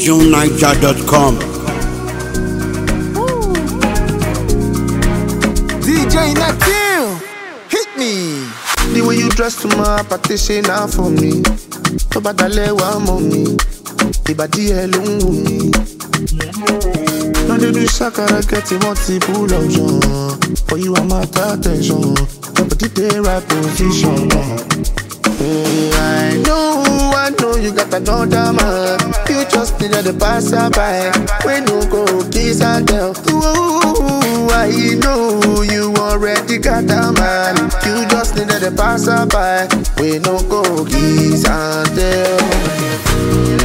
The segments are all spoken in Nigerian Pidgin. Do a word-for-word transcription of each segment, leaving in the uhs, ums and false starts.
june niger dot com. D J Neptune, hit me. The way you dress to my partition now for me. To badale wa mommy. Ibadi ẹ ló ń wù mí. No dey do shakara getting multiple option. For you I'm at attention. Your body dey right position. Hey, I know, I know you got another man. You just needed a passerby. We no go kiss and tell. Ooh, I know you already got a man. You just needed a passerby. We no go kiss and tell.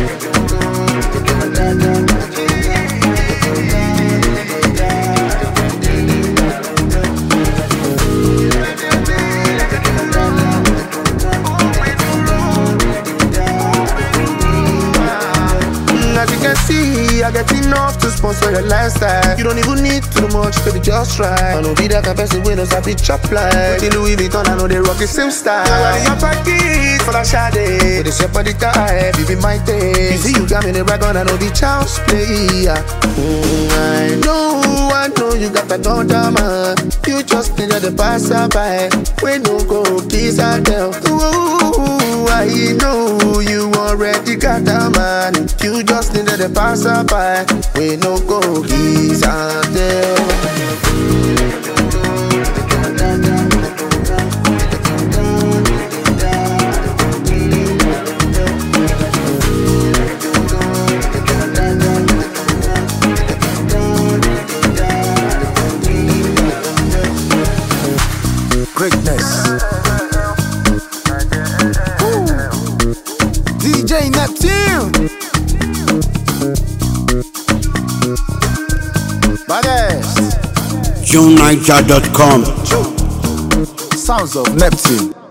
As you can see, I get enough to sponsor your lifestyle. You don't even need too much, baby, just right. I know be that kind of person when no sabi chop like. Till Louis Vuitton, I know they rock the same style. I want your pockets for that shade. With the shape of the tie, baby, my day. You see, you got me the rag on, I know the child's play. Mm, I know, I know you got another man. You just needed a passerby. We no go kiss and tell. Ooh, I know you already got a man. You just needed a passerby. We no go kiss and tell. Greatness. Ooh. D J Neptune. Baddest. june niger dot com. Sounds of Neptune.